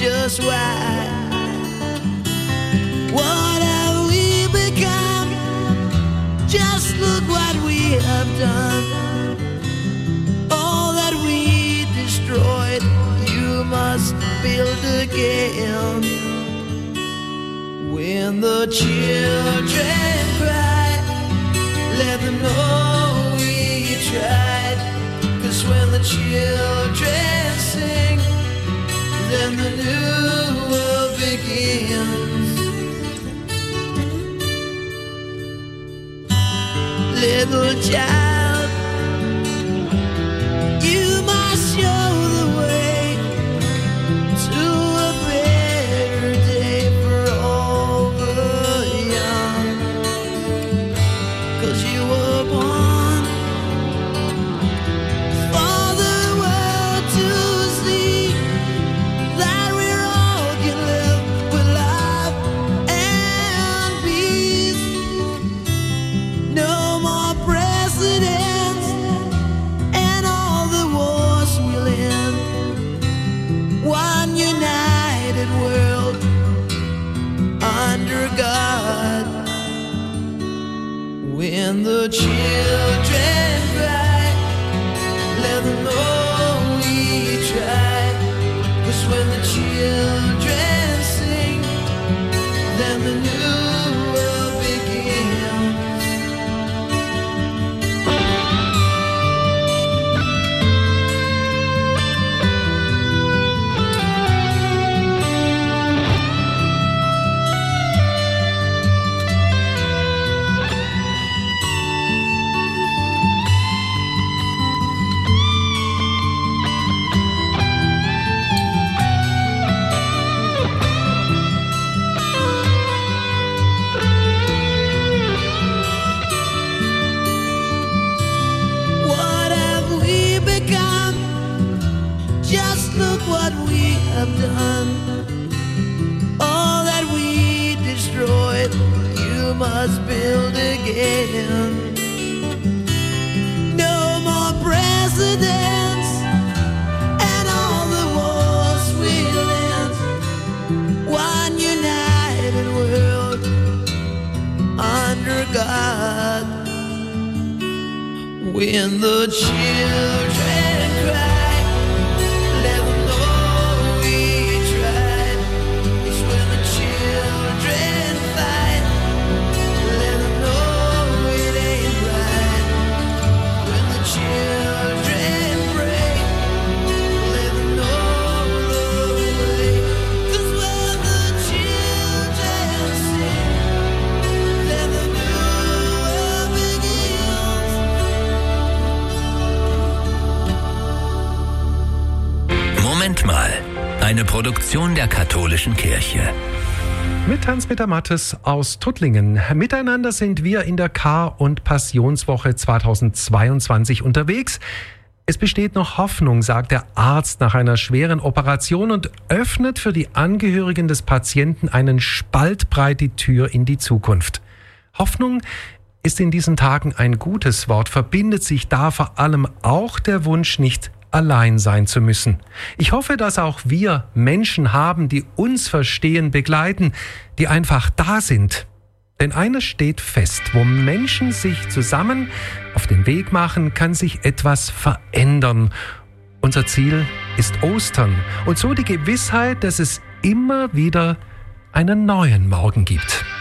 just right. What have we become? Just look what we have done. All that we destroyed, you must build again. When the children cry, let them know we tried. 'Cause when the children sing, then the new world begins. Little child, you must show the way to a better day for all the young. 'Cause you were born for the world to see that we all can live with love and peace. No more presidents and all the wars we'll end. One united world under God. When the children cry, let them know we tried. 'Cause when the children sing, then the new world begins. What have we become? Just look what we have done. All that we destroyed, you must build again. No more presidents and all the wars we'll end. One united world under God. When the children cry, let them know we tried. 'Cause when the children fight, let them know it ain't right. When the children pray, let them know the way. 'Cause when the children sing, then the new world begins. Moment mal, eine Produktion der Katholischen Kirche. Mit Hans-Peter Mattes aus Tuttlingen. Miteinander sind wir in der Kar- und Passionswoche 2022 unterwegs. Es besteht noch Hoffnung, sagt der Arzt nach einer schweren Operation und öffnet für die Angehörigen des Patienten einen Spalt breit die Tür in die Zukunft. Hoffnung ist in diesen Tagen ein gutes Wort, verbindet sich da vor allem auch der Wunsch, nicht allein sein zu müssen. Ich hoffe, dass auch wir Menschen haben, die uns verstehen, begleiten, die einfach da sind. Denn eines steht fest, wo Menschen sich zusammen auf den Weg machen, kann sich etwas verändern. Unser Ziel ist Ostern und so die Gewissheit, dass es immer wieder einen neuen Morgen gibt.